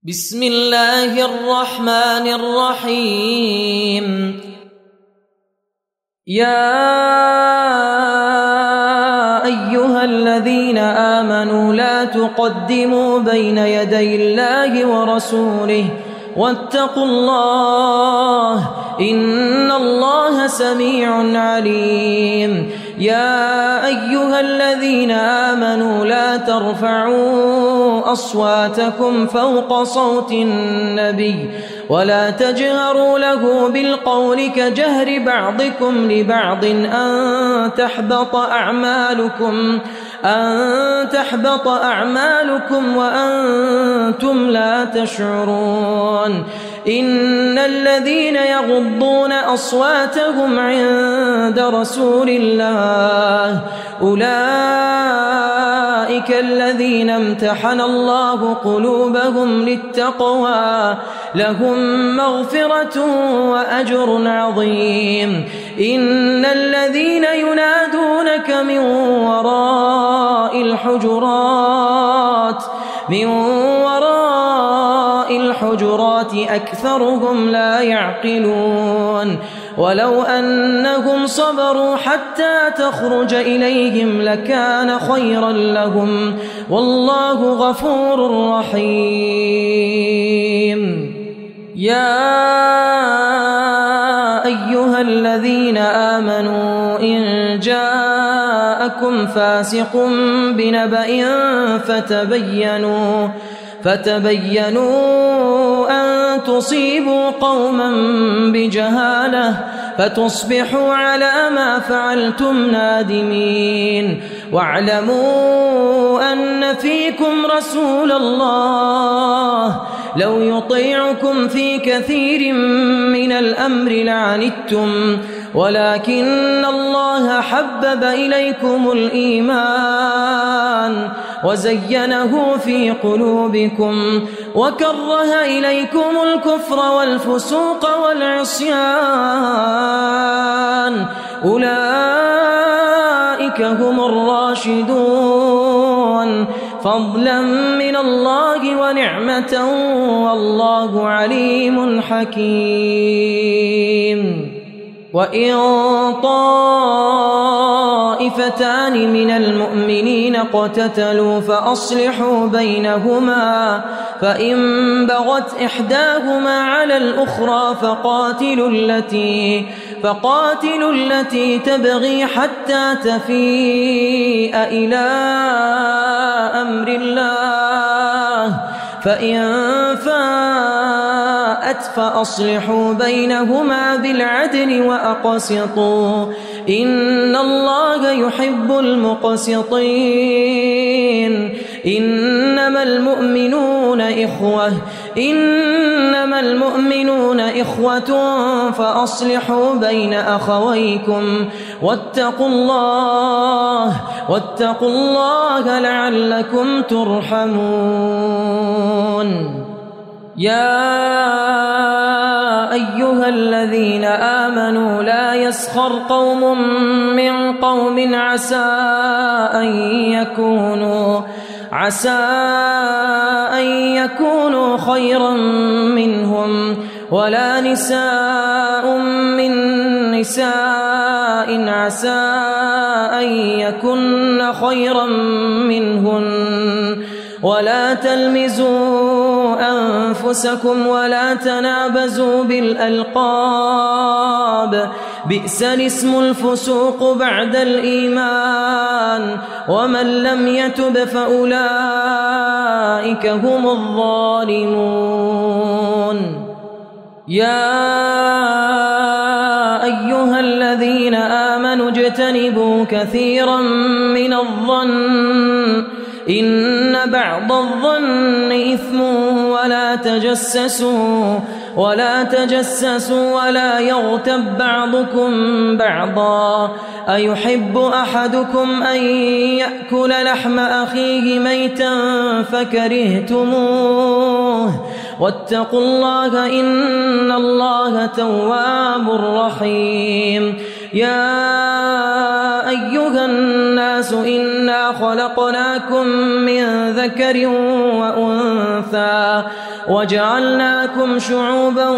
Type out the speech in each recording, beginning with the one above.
بسم الله الرحمن الرحيم يا أيها الذين آمنوا لا تقدموا بين يدي الله ورسوله واتقوا الله إن الله سميع عليم يا أيها الذين آمنوا لا ترفعوا أصواتكم فوق صوت النبي ولا تجهروا له بالقول كجهر بعضكم لبعض أن تحبط أعمالكم وأنتم لا تشعرون إن الذين يغضون أصواتهم عند رسول الله أولئك الذين امتحن الله قلوبهم للتقوى لهم مغفرة وأجر عظيم إن الذين ينادونك من وراء الحجرات أكثرهم لا يعقلون ولو أنهم صبروا حتى تخرج إليهم لكان خيرا لهم والله غفور رحيم يا أيها الذين آمنوا إن جاءكم فاسق بنبأ فتبينوا أن تصيبوا قوما بجهالة فتصبحوا على ما فعلتم نادمين واعلموا أن فيكم رسول الله لو يطيعكم في كثير من الأمر لعنتم ولكن الله حبب إليكم الإيمان وزينه في قلوبكم وكره إليكم الكفر والفسوق والعصيان أولئك هم الراشدون فضلا من الله ونعمة والله عليم حكيم وإن طائفتان من المؤمنين اقتتلوا فأصلحوا بينهما فإن بغت إحداهما على الأخرى فقاتلوا التي تبغي حتى تفيء إلى أمر الله فإن فاءت فأصلحوا بينهما بالعدل وأقسطوا إن الله يحب المقسطين إنما المؤمنون إخوة فأصلحوا بين أخويكم واتقوا الله لعلكم ترحمون يا أيها الذين آمنوا لا يسخر قوم من قوم عسى أن يكونوا خيرا منهم ولا نساء من نساء عسى أن يكن خيرا منهن ولا تلمزوا أنفسكم ولا تنابزوا بالألقاب بئس الاسم الفسوق بعد الإيمان ومن لم يتب فأولئك هم الظالمون يا أيها الذين آمنوا اجتنبوا كثيرا من الظن إن بعض الظن إثم ولا تجسسوا ولا يغتب بعضكم بعضا أيحب أحدكم أن يأكل لحم أخيه ميتا فكرهتموه واتقوا الله إن الله تواب رحيم يا أيها الناس الناس إنا خلقناكم من ذكر وأنثى وجعلناكم شعوبا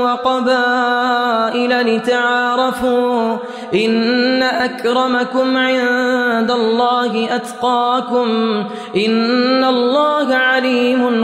وقبائل لتعارفوا إن أكرمكم عند الله أتقاكم إن الله عليم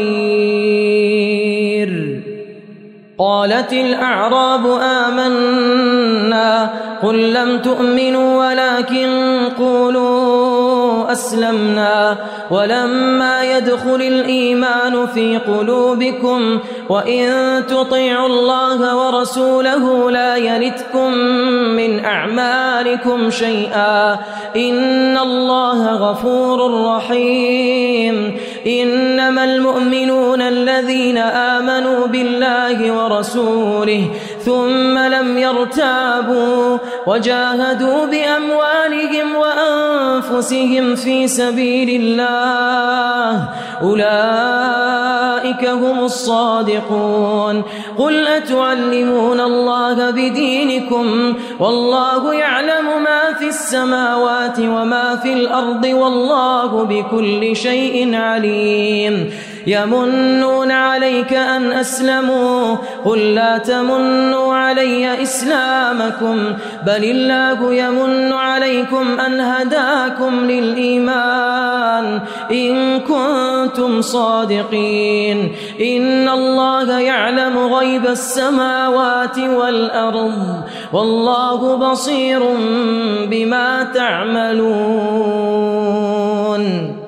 خبير. قالت الأعراب آمنا قل لم تؤمنوا ولكن قولوا أسلمنا ولما يدخل الإيمان في قلوبكم وإن تطيعوا الله ورسوله لا يلتكم من أعمالكم شيئا إن الله غفور رحيم. إنما المؤمنون الذين آمنوا بالله ورسوله ثم لم يرتابوا وجاهدوا بأموالهم وأنفسهم في سبيل الله أولئك هم الصادقون. قل أتعلمون الله بدينكم والله يعلم ما في السماوات وما في الأرض والله بكل شيء عليم. يمنون عليك أن أسلموا قل لا تمنوا علي إسلامكم بل الله يمن عليكم أن هداكم للإيمان إن كنتم صادقين. إن الله يعلم غيب السماوات والأرض والله بصير بما تعملون.